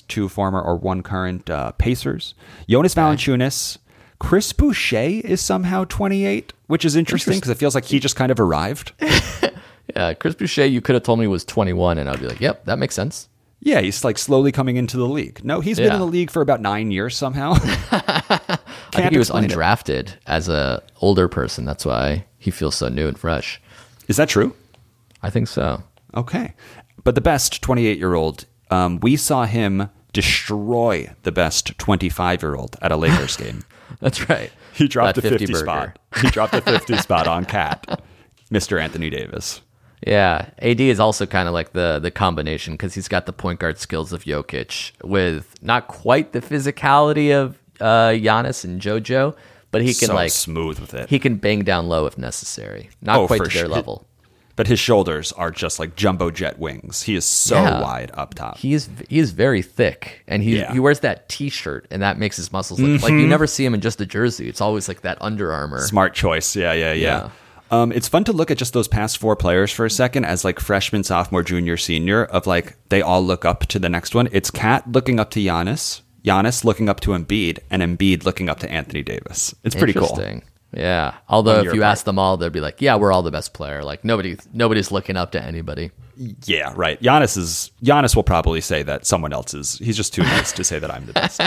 or one current Pacers. Jonas Valanciunas. Chris Boucher is somehow 28, which is interesting because it feels like he just kind of arrived. Yeah, Chris Boucher, you could have told me was 21, and I'd be like, yep, that makes sense. Yeah, he's like slowly coming into the league. No, he's been in the league for about 9 years somehow. I think he was undrafted as a older person. That's why he feels so new and fresh. Is that true? I think so. Okay. But the best 28-year-old, we saw him destroy the best 25-year-old at a Lakers game. That's right. He dropped the 50 burger. spot. He dropped the 50 spot on Cat, Mr. Anthony Davis. Yeah, AD is also kind of like the combination because he's got the point guard skills of Jokic with not quite the physicality of Giannis and JoJo, but he can so like smooth with it. He can bang down low if necessary. Not quite to their level. But his shoulders are just like jumbo jet wings. He is so wide up top. He is very thick, and he wears that T-shirt, and that makes his muscles look like you never see him in just a jersey. It's always like that Under Armour. Smart choice. Yeah. It's fun to look at just those past four players for a second as like freshman, sophomore, junior, senior of like they all look up to the next one. It's Kat looking up to Giannis, Giannis looking up to Embiid, and Embiid looking up to Anthony Davis. It's pretty cool. Yeah. Although if you ask them all, they'll be like, yeah, we're all the best player. Like nobody's looking up to anybody. Yeah, right. Giannis will probably say that someone else is. He's just too nice to say that I'm the best.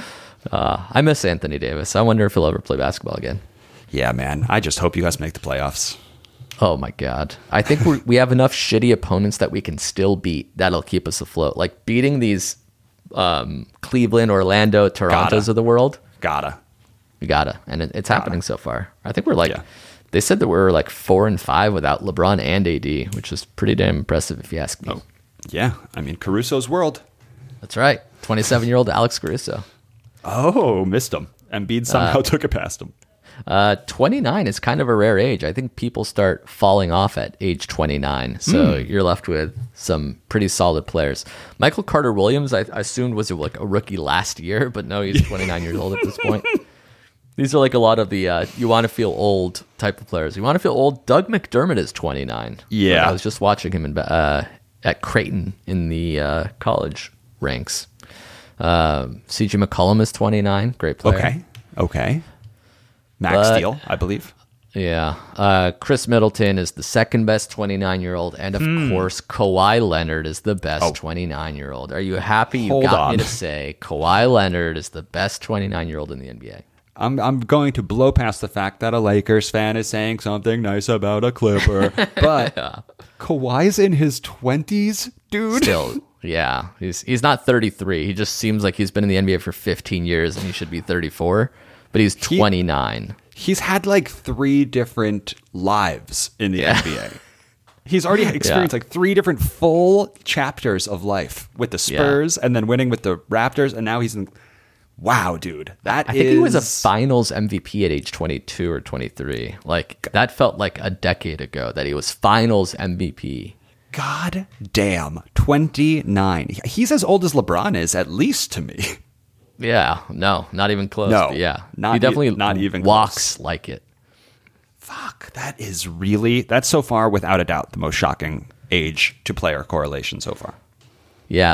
I miss Anthony Davis. I wonder if he'll ever play basketball again. Yeah, man. I just hope you guys make the playoffs. Oh my God. I think we have enough shitty opponents that we can still beat. That'll keep us afloat. Like beating these Cleveland, Orlando, Torontos of the world. We gotta, and it's happening so far. I think we're like, they said that we're like 4-5 without LeBron and AD, which is pretty damn impressive if you ask me. Oh, yeah. I mean, Caruso's world. That's right. 27-year-old Alex Caruso. Oh, missed him. Embiid somehow took it past him. 29 is kind of a rare age. I think people start falling off at age 29. So you're left with some pretty solid players. Michael Carter Williams, I assumed was like a rookie last year, but no, he's 29 years old at this point. These are like a lot of the you want to feel old type of players. You want to feel old. Doug McDermott is 29. Yeah. I was just watching him at Creighton in the college ranks. CJ McCollum is 29. Great player. Okay. Max deal, I believe. Yeah. Chris Middleton is the second best 29-year-old. And of course, Kawhi Leonard is the best 29-year-old. Are you happy you got me to say Kawhi Leonard is the best 29-year-old in the NBA? I'm going to blow past the fact that a Lakers fan is saying something nice about a Clipper. But Kawhi's in his 20s, dude. Still, yeah. He's not 33. He just seems like he's been in the NBA for 15 years and he should be 34. But he's 29. He's had like 3 different lives in the NBA. He's already experienced like 3 different full chapters of life with the Spurs and then winning with the Raptors. And now he's in... Wow, dude. I think he was a finals MVP at age 22 or 23. Like, that felt like a decade ago that he was finals MVP. God damn. 29. He's as old as LeBron is, at least to me. Yeah, no, not even close. No, but yeah, not he definitely not even walks close. like it. Fuck, that's so far, without a doubt, the most shocking age to player correlation so far. Yeah,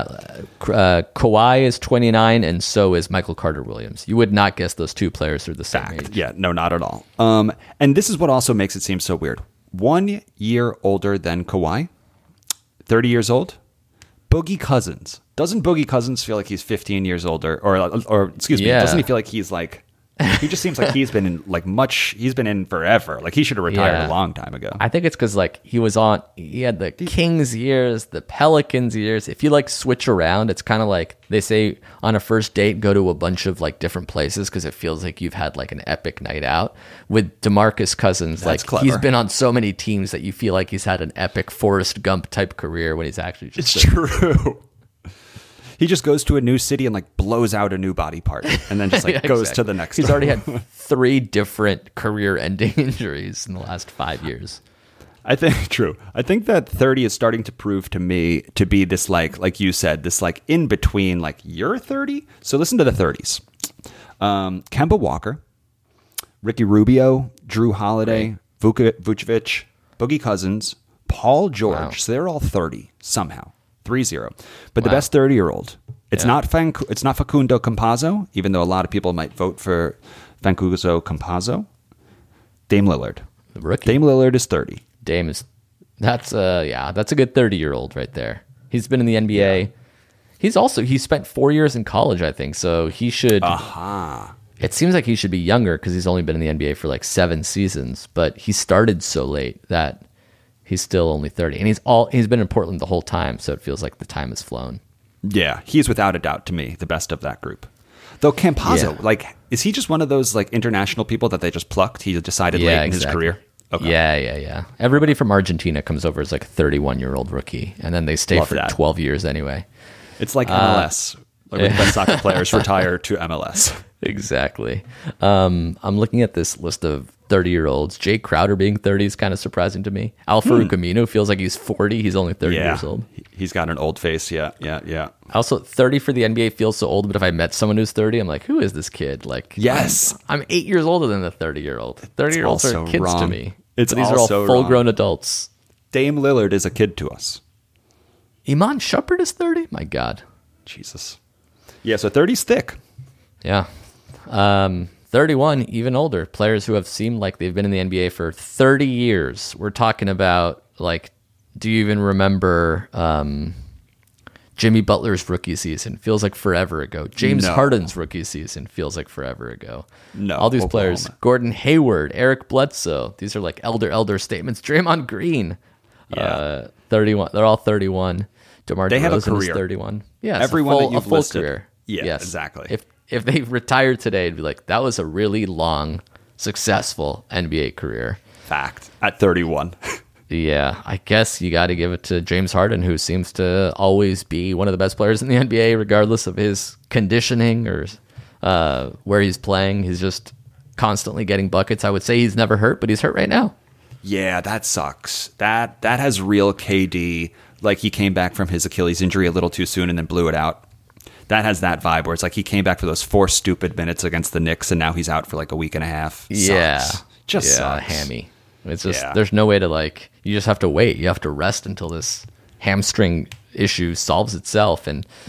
Kawhi is 29, and so is Michael Carter-Williams. You would not guess those 2 players are the same age. Yeah, no, not at all. And this is what also makes it seem so weird. 1 year older than Kawhi, 30 years old, Boogie Cousins. Doesn't Boogie Cousins feel like he's 15 years older? Or excuse me, doesn't he feel like he's like... He just seems like he's been in forever. Like he should have retired a long time ago. I think it's because like he had the Kings years, the Pelicans years. If you like switch around, it's kind of like they say on a first date, go to a bunch of like different places because it feels like you've had like an epic night out. With DeMarcus Cousins, That's like clever. He's been on so many teams that you feel like he's had an epic Forrest Gump type career when he's actually just... It's true. He just goes to a new city and like blows out a new body part and then just like goes to the next. He's already had 3 different career-ending injuries in the last 5 years. I think that 30 is starting to prove to me to be this like you said, this like in between, like you're 30. So listen to the 30s. Kemba Walker, Ricky Rubio, Drew Holiday, Vucevic, Boogie Cousins, Paul George. Wow. So they're all 30 somehow. 3-0. But the best 30-year-old. It's not Facundo Campazzo, even though a lot of people might vote for Facundo Campazzo. Dame Lillard. The rookie. Dame Lillard is 30. Dame is that's a good 30-year-old right there. He's been in the NBA. Yeah. He spent 4 years in college, I think. So he should It seems like he should be younger because he's only been in the NBA for like 7 seasons, but he started so late that he's still only 30, and he's been in Portland the whole time, so it feels like the time has flown. Yeah, he's without a doubt to me the best of that group. Though Campazzo, like, is he just one of those like international people that they just plucked? He decided late in his career. Okay. Yeah. Everybody from Argentina comes over as like a 31-year-old rookie, and then they stay for 12 years anyway. It's like MLS. Like when the best soccer players retire to MLS. Exactly. I'm looking at this list of 30-year-olds. Jay Crowder being 30 is kind of surprising to me. Al-Farouq Aminu feels like he's 40. He's only 30 years old. He's got an old face. Yeah. Also, 30 for the NBA feels so old, but if I met someone who's 30, I'm like, who is this kid? Like, yes. I'm 8 years older than the 30-year-old. 30-year-olds are kids to me. These are all full-grown adults. Dame Lillard is a kid to us. Iman Shumpert is 30? My God. Jesus. Yeah, so 30's thick. Yeah. 31, even older. Players who have seemed like they've been in the NBA for 30 years. We're talking about, like, do you even remember Jimmy Butler's rookie season? Feels like forever ago. James Harden's rookie season feels like forever ago. No. All these players. Gordon Hayward, Eric Bledsoe. These are like elder statements. Draymond Green. 31. They're all 31. DeMar DeRozan have a career. Is 31. Yeah, everyone that you've full listed. Career. Yeah, yes. exactly. If they retired today, it'd be like, that was a really long, successful NBA career. Fact. At 31. Yeah, I guess you got to give it to James Harden, who seems to always be one of the best players in the NBA, regardless of his conditioning or where he's playing. He's just constantly getting buckets. I would say he's never hurt, but he's hurt right now. Yeah, that sucks. That has real KD. Like he came back from his Achilles injury a little too soon and then blew it out. That has that vibe where it's like he came back for those 4 stupid minutes against the Knicks and now he's out for like a week and a half. Sucks. Sucks. Hammy. It's just there's no way to like. You just have to wait. You have to rest until this hamstring issue solves itself. And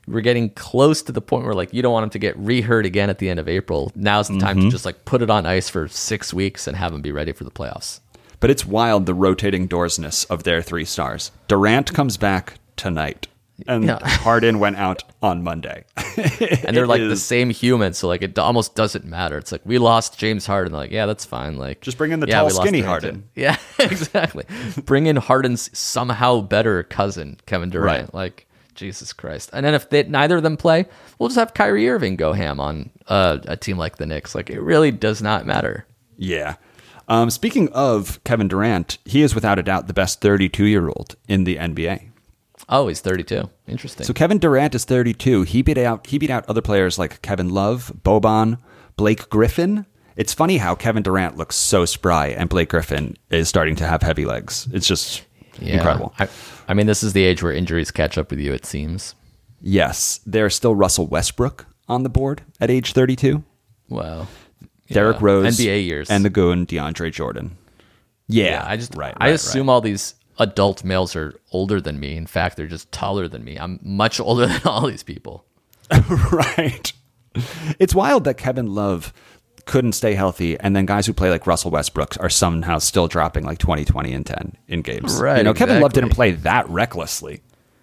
we're getting close to the point where like you don't want him to get re-hurt again at the end of April. Now's the time to just like put it on ice for 6 weeks and have him be ready for the playoffs. But it's wild, the rotating doorsness of their 3 stars. Durant comes back tonight, and Harden went out on Monday. And they're like the same human, so like it almost doesn't matter. It's like we lost James Harden, like yeah, that's fine. Like just bring in the tall, skinny Harden. Yeah, exactly. Bring in Harden's somehow better cousin, Kevin Durant. Right. Like Jesus Christ. And then if neither of them play, we'll just have Kyrie Irving go ham on a team like the Knicks. Like it really does not matter. Yeah. Speaking of Kevin Durant, he is without a doubt the best 32-year-old in the NBA. Oh, he's 32. Interesting. So Kevin Durant is 32. He beat out other players like Kevin Love, Boban, Blake Griffin. It's funny how Kevin Durant looks so spry and Blake Griffin is starting to have heavy legs. It's just incredible. I mean, this is the age where injuries catch up with you, it seems. Yes. There's still Russell Westbrook on the board at age 32. Wow. Derrick Rose, NBA years, and the goon DeAndre Jordan. Yeah, I assume all these adult males are older than me. In fact, they're just taller than me. I'm much older than all these people. Right. It's wild that Kevin Love couldn't stay healthy, and then guys who play like Russell Westbrook are somehow still dropping like 20, 20, and 10 in games. Right. Kevin Love didn't play that recklessly.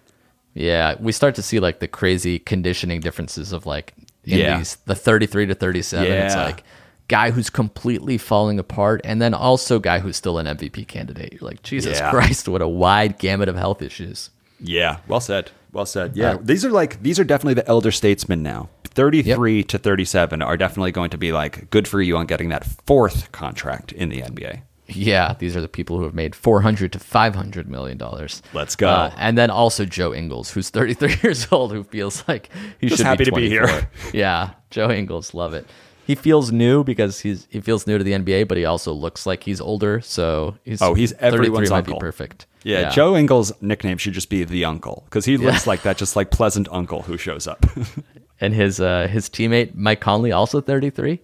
Yeah, we start to see like the crazy conditioning differences of like in the 33 to 37. Yeah. It's like guy who's completely falling apart, and then also guy who's still an MVP candidate. You're like, Jesus Christ, what a wide gamut of health issues. Yeah, well said. Well said. Yeah, these are definitely the elder statesmen now. 33 to 37 are definitely going to be like good for you on getting that 4th contract in the NBA. Yeah, these are the people who have made $400 to $500 million. Let's go. And then also Joe Ingles, who's 33 years old, who feels like he just should happy be 24. to be here. Yeah, Joe Ingles, love it. He feels new because he feels new to the NBA, but he also looks like he's older. So he's everyone's 33 might uncle. be perfect. Yeah, Joe Ingles' nickname should just be the uncle because he looks like that, just like pleasant uncle who shows up. And his teammate Mike Conley, also 33.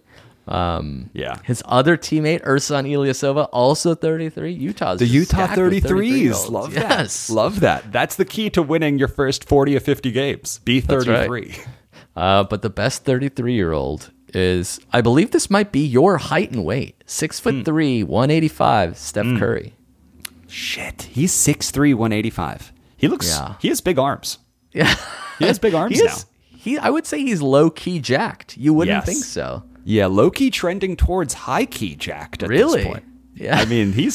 His other teammate Ersan Ilyasova, also 33. The Utah 33s. Love that. Love that. That's the key to winning your first 40 or 50 games. Be 33. Right. But the best 33-year-old is, I believe this might be your height and weight. 6'3", 185, Steph Curry. Shit. He's 6'3", 185. He has big arms. Yeah. He has big arms now. I would say he's low-key jacked. You wouldn't think so. Yeah, low-key trending towards high-key jacked at this point. Yeah. I mean, he's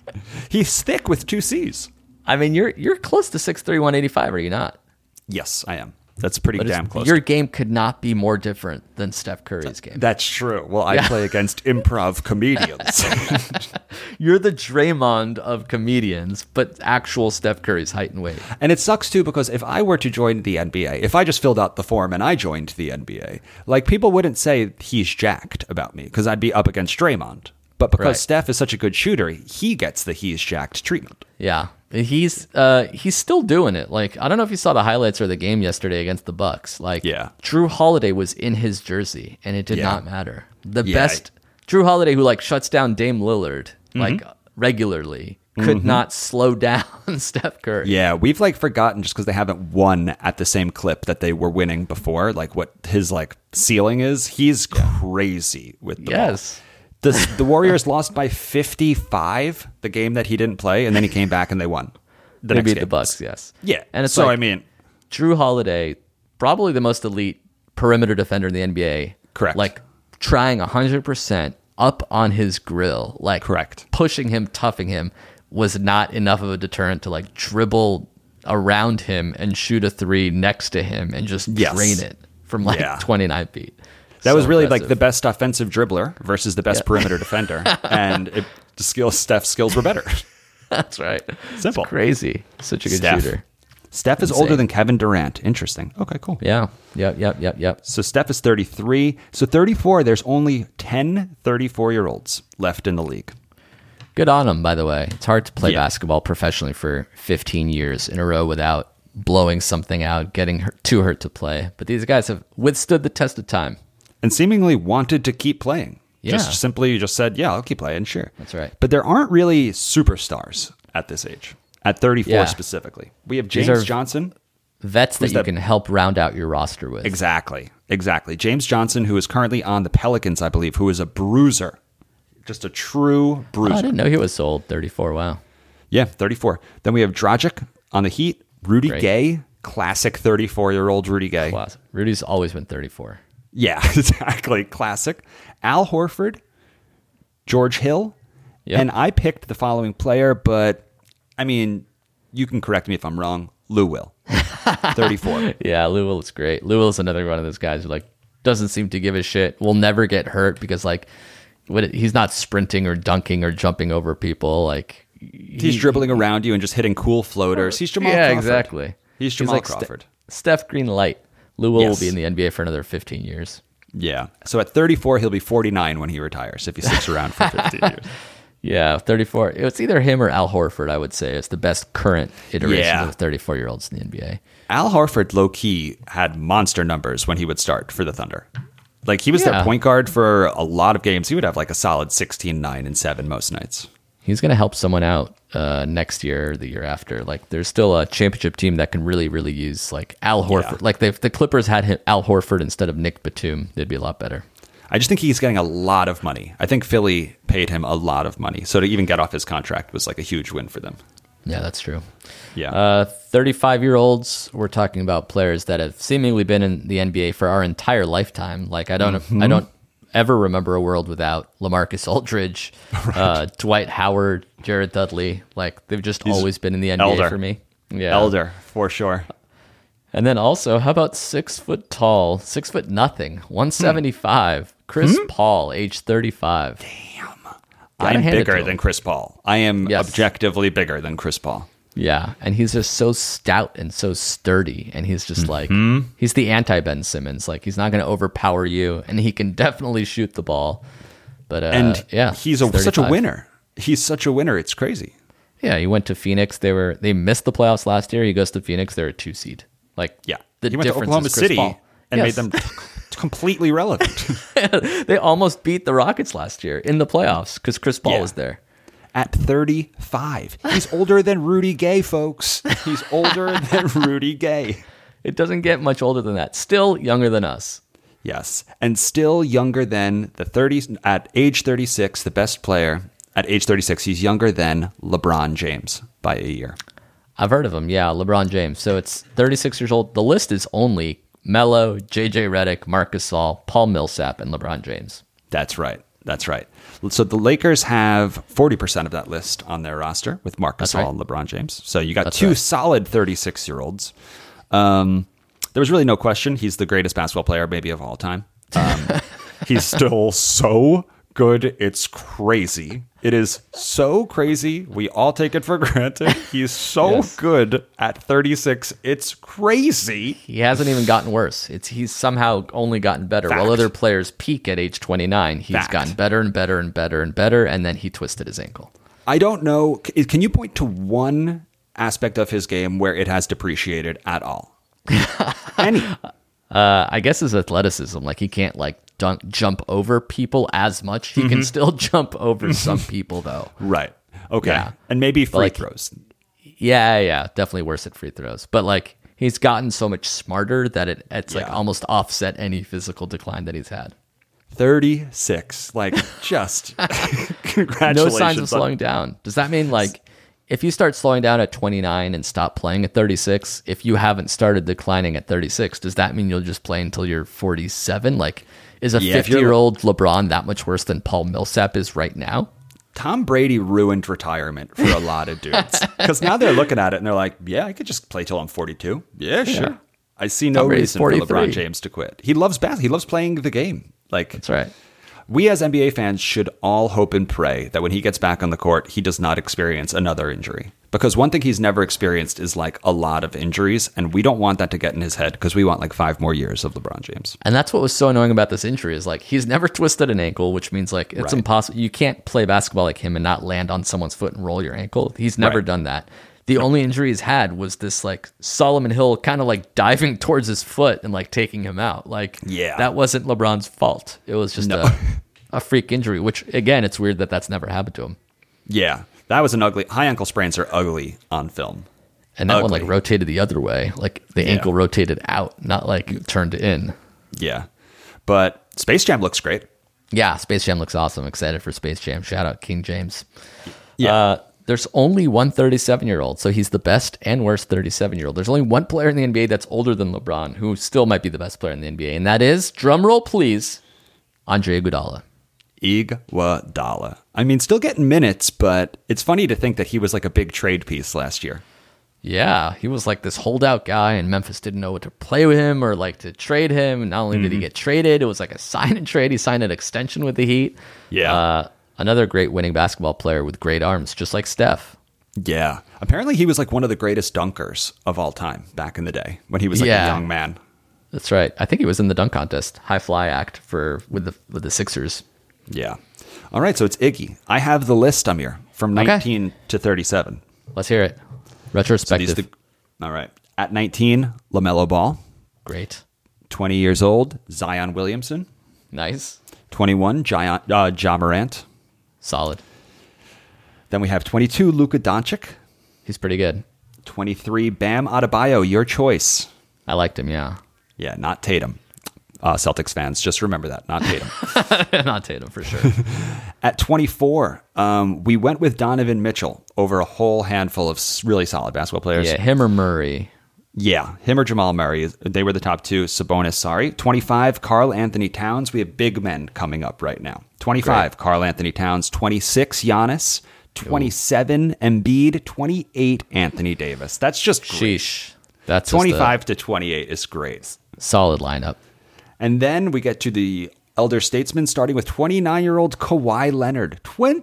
thick with 2 C's. I mean, you're close to 6'3", 185, are you not? Yes, I am. That's pretty damn close. Your game could not be more different than Steph Curry's game. That's true. Well, I play against improv comedians. You're the Draymond of comedians, but actual Steph Curry's height and weight. And it sucks, too, because if I were to join the NBA, if I just filled out the form and I joined the NBA, like, people wouldn't say he's jacked about me because I'd be up against Draymond. But because Steph is such a good shooter, he gets the he's jacked treatment. Yeah. He's still doing it. Like, I don't know if you saw the highlights or the game yesterday against the Bucks. Like, Drew Holiday was in his jersey, and it did not matter. The best Drew Holiday, who like shuts down Dame Lillard like regularly, could not slow down Steph Curry. Yeah, we've like forgotten just because they haven't won at the same clip that they were winning before. Like what his like ceiling is. He's crazy with the ball. The Warriors lost by 55 the game that he didn't play, and then he came back and they won. They beat the Bucks, yes. Yeah. And it's so, like, I mean, Drew Holiday, probably the most elite perimeter defender in the NBA. Correct. Like trying 100% up on his grill, like pushing him, toughing him, was not enough of a deterrent to like dribble around him and shoot a 3 next to him and just drain it from like 29 feet. That was really impressive. Like the best offensive dribbler versus the best perimeter defender, and Steph's skills were better. That's right. Simple. It's crazy. Such a good shooter. Steph is older than Kevin Durant. Interesting. Okay, cool. Yeah. Yep. So Steph is 33. So 34, there's only 10 34-year-olds left in the league. Good on them, by the way. It's hard to play basketball professionally for 15 years in a row without blowing something out, getting too hurt to play. But these guys have withstood the test of time. And seemingly wanted to keep playing. Yeah. Just said, yeah, I'll keep playing, sure. That's right. But there aren't really superstars at this age, at 34 specifically. We have James Johnson. Vets that you can help round out your roster with. Exactly. James Johnson, who is currently on the Pelicans, I believe, who is a bruiser. Just a true bruiser. Oh, I didn't know he was so old. 34, wow. Yeah, 34. Then we have Dragic on the Heat. Rudy Gay, classic 34-year-old Rudy Gay. Classic. Rudy's always been 34. Yeah, exactly. Classic. Al Horford, George Hill. Yep. And I picked the following player, but, I mean, you can correct me if I'm wrong. Lou Will, 34. Yeah, Lou Will is great. Lou Will is another one of those guys who, like, doesn't seem to give a shit. Will never get hurt because, like, he's not sprinting or dunking or jumping over people. Like, he's dribbling around you and just hitting cool floaters. He's Jamal Crawford. Yeah, exactly. He's Jamal like Crawford. Steph Green light. Lou Will will be in the NBA for another 15 years. Yeah. So at 34, he'll be 49 when he retires if he sticks around for 15 years. Yeah, 34. It's either him or Al Horford, I would say. It's the best current iteration of 34-year-olds in the NBA. Al Horford, low-key, had monster numbers when he would start for the Thunder. Like, he was their point guard for a lot of games. He would have, like, a solid 16, 9, and 7 most nights. He's going to help someone out next year or the year after. Like, there's still a championship team that can really, really use, like, Al Horford. Yeah. Like, if the Clippers had Al Horford instead of Nick Batum, they'd be a lot better. I just think he's getting a lot of money. I think Philly paid him a lot of money. So to even get off his contract was like a huge win for them. Yeah, that's true. Yeah. 35-year-olds, we're talking about players that have seemingly been in the NBA for our entire lifetime. Like, I don't ever remember a world without LaMarcus Aldridge, Dwight Howard, Jared Dudley. Like, they've just always been in the NBA for me. Yeah. Elder, for sure. And then also, how about 6 foot tall, 6 foot nothing, 175, Chris Paul, age 35. Damn. I'm bigger than Chris Paul. I am objectively bigger than Chris Paul. Yeah, and he's just so stout and so sturdy, and he's just like, he's the anti-Ben Simmons. Like, he's not going to overpower you, and he can definitely shoot the ball. But he's such a winner. He's such a winner. It's crazy. Yeah, he went to Phoenix. They missed the playoffs last year. He goes to Phoenix. They're a 2 seed. Like, yeah, the he went to Oklahoma City and made them completely relevant. They almost beat the Rockets last year in the playoffs because Chris Paul was there. At 35. He's older than Rudy Gay, folks. He's older than Rudy Gay. It doesn't get much older than that. Still younger than us. Yes, and still younger than the 30s. At age 36, the best player. At age 36, he's younger than LeBron James by a year. I've heard of him, yeah, LeBron James. So it's 36 years old. The list is only Melo, J.J. Redick, Marc Gasol, Paul Millsap, and LeBron James. That's right. So the Lakers have 40% of that list on their roster with Marc Gasol and LeBron James. So you got two solid 36-year-olds. There was really no question. He's the greatest basketball player maybe of all time. He's still so good. It's crazy. It is so crazy. We all take it for granted. He's so good at 36. It's crazy. He hasn't even gotten worse. He's somehow only gotten better. Fact. While other players peak at age 29, he's gotten better and better and better and better, and then he twisted his ankle. I don't know. Can you point to one aspect of his game where it has depreciated at all? Any? I guess his athleticism. Like, he can't, like, jump over people as much. He can still jump over some people, though. Right. Okay. Yeah. And maybe free throws. Yeah. Definitely worse at free throws. But, like, he's gotten so much smarter that it's like almost offset any physical decline that he's had. 36. Like, just congratulations. No signs of slowing down. Does that mean, like, if you start slowing down at 29 and stop playing at 36, if you haven't started declining at 36, does that mean you'll just play until you're 47? Like, is a 50-year-old LeBron that much worse than Paul Millsap is right now? Tom Brady ruined retirement for a lot of dudes. Because now they're looking at it and they're like, yeah, I could just play till I'm 42. Yeah, sure. I see no reason for LeBron James to quit. He loves basketball. He loves playing the game. Like, that's right. We as NBA fans should all hope and pray that when he gets back on the court, he does not experience another injury. Because one thing he's never experienced is like a lot of injuries, and we don't want that to get in his head because we want like 5 more years of LeBron James. And that's what was so annoying about this injury is like he's never twisted an ankle, which means like it's impossible. You can't play basketball like him and not land on someone's foot and roll your ankle. He's never done that. The only injury he's had was this like Solomon Hill kind of like diving towards his foot and like taking him out. Like that wasn't LeBron's fault. It was just a freak injury, which again, it's weird that that's never happened to him. Yeah. That was an ugly. High ankle sprains are ugly on film. And that one Ugly. like rotated the other way. Like the ankle rotated out, not like turned in. Yeah. But Space Jam looks great. Yeah, Space Jam looks awesome. Excited for Space Jam. Shout out King James. Yeah. There's only one 37-year-old, so he's the best and worst 37-year-old. There's only one player in the NBA that's older than LeBron, who still might be the best player in the NBA, and that is, drumroll please, Andre Iguodala. Iguodala. I mean, still getting minutes, but it's funny to think that he was like a big trade piece last year. Yeah, he was like this holdout guy, and Memphis didn't know what to play with him or like to trade him. And not only did he get traded, it was like a sign and trade. He signed an extension with the Heat. Yeah. Another great winning basketball player with great arms, just like Steph. Yeah. Apparently he was like one of the greatest dunkers of all time back in the day when he was like a young man. That's right. I think he was in the dunk contest, high fly act with the Sixers. Yeah. All right, so it's Iggy. I have the list, Amir, from 19 to 37. Let's hear it. Retrospective. All right. At 19, LaMelo Ball. Great. 20 years old, Zion Williamson. Nice. 21, Ja Morant. Solid. Then we have 22, Luka Doncic. He's pretty good. 23, Bam Adebayo, your choice. I liked him, yeah. Yeah, not Tatum. Celtics fans, just remember that, not Tatum. Not Tatum, for sure. At 24, we went with Donovan Mitchell over a whole handful of really solid basketball players. Yeah, him or Murray. Yeah, him or Jamal Murray. They were the top two. Sabonis, sorry. 25, Karl Anthony Towns. We have big men coming up right now. 25, Karl Anthony Towns. 26, Giannis. 27, Embiid. 28, Anthony Davis. That's just great. Sheesh. That's 25 to 28 is great. Solid lineup. And then we get to the elder statesman, starting with 29-year-old Kawhi Leonard.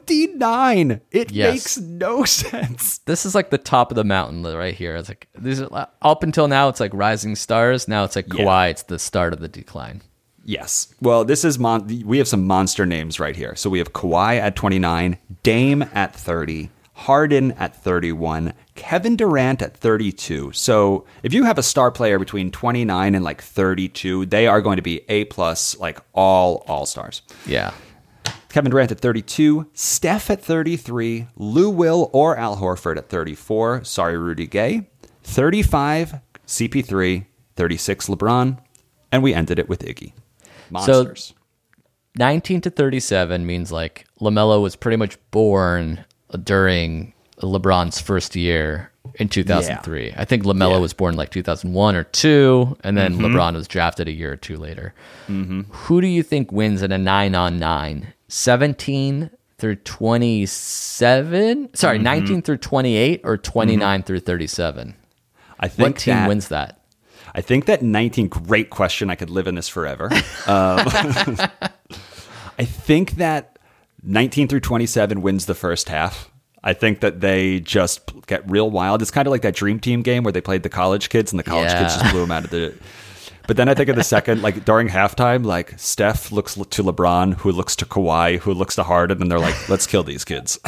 29! It makes no sense. This is like the top of the mountain right here. It's like these are, up until now, it's like rising stars. Now it's like Kawhi. It's the start of the decline. Yes. Well, this is we have some monster names right here. So we have Kawhi at 29, Dame at 30, Harden at 31, Kevin Durant at 32. So if you have a star player between 29 and like 32, they are going to be A+, like all stars. Yeah. Kevin Durant at 32, Steph at 33, Lou Will or Al Horford at 34. Sorry, Rudy Gay. 35, CP3, 36, LeBron. And we ended it with Iggy. Monsters. So 19 to 37 means like LaMelo was pretty much born during LeBron's first year in 2003. I think LaMelo was born like 2001 or 2, and then LeBron was drafted a year or 2 later. Who do you think wins in a 9-on-9? 17 through 27? Sorry, 19 through 28 or 29 through 37? I think what team wins that? I think that 19, great question. I could live in this forever. I think that 19 through 27 wins the first half. I think that they just get real wild. It's kind of like that Dream Team game where they played the college kids and the college kids just blew them out of the... But then I think in the second, like during halftime, like Steph looks to LeBron, who looks to Kawhi, who looks to Harden, and they're like, let's kill these kids.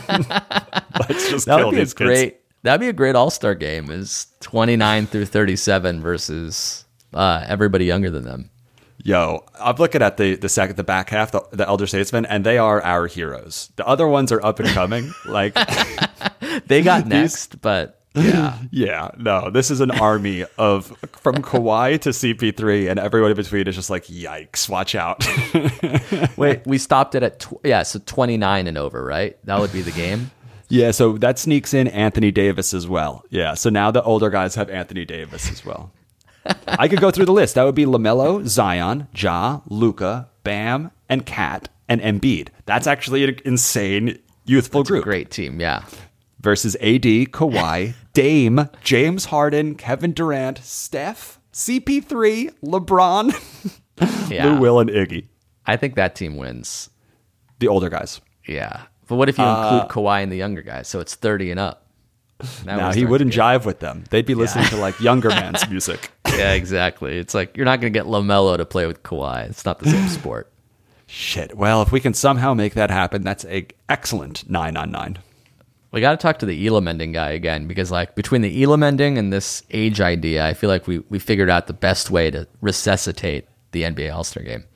Let's just kill these kids. That'd be a great all-star game, is 29 through 37 versus everybody younger than them. Yo, I'm looking at the back half, the elder statesmen, and they are our heroes. The other ones are up and coming. Like they got next, but yeah. Yeah, no, this is an army of from Kawhi to CP3, and everyone in between is just like, yikes, watch out. Wait, we stopped it at, so 29 and over, right? That would be the game? Yeah, so that sneaks in Anthony Davis as well. Yeah, so now the older guys have Anthony Davis as well. I could go through the list. That would be LaMelo, Zion, Ja, Luka, Bam, and Kat, and Embiid. That's actually an insane youthful group. Great team, yeah. Versus AD, Kawhi, Dame, James Harden, Kevin Durant, Steph, CP3, LeBron, Lou Will, and Iggy. I think that team wins. The older guys. Yeah. But what if you include Kawhi and the younger guys? So it's 30 and up. Now he wouldn't jive with them. They'd be listening to like younger man's music. Yeah, exactly. It's like you're not going to get LaMelo to play with Kawhi. It's not the same sport. Shit. Well, if we can somehow make that happen, that's an excellent 9-on-9. We got to talk to the Elam ending guy again, because like between the Elam ending and this age idea, I feel like we figured out the best way to resuscitate the NBA All-Star Game.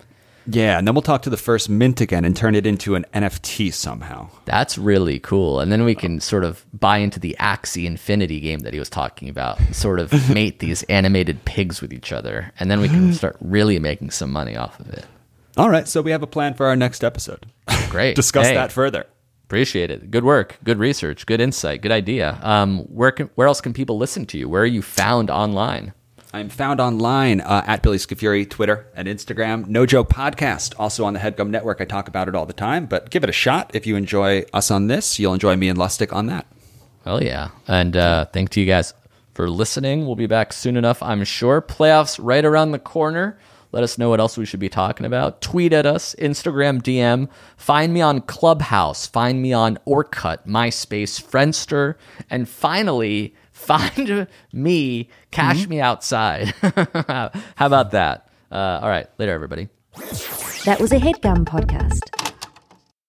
Yeah, and then we'll talk to the first mint again and turn it into an NFT somehow. That's really cool. And then we can sort of buy into the Axie Infinity game that he was talking about, sort of mate these animated pigs with each other. And then we can start really making some money off of it. All right, so we have a plan for our next episode. Great. Discuss that further. Appreciate it. Good work. Good research. Good insight. Good idea. Where else can people listen to you? Where are you found online? I'm found online at Billy Scafuri, Twitter and Instagram. No Joke Podcast, also on the HeadGum Network. I talk about it all the time, but give it a shot. If you enjoy us on this, you'll enjoy me and Lustig on that. Hell yeah. And thank to you guys for listening. We'll be back soon enough, I'm sure. Playoffs right around the corner. Let us know what else we should be talking about. Tweet at us, Instagram DM. Find me on Clubhouse. Find me on Orkut, MySpace, Friendster. And finally, find me, cash me outside. How about that? All right, later, everybody. That was a HeadGum podcast.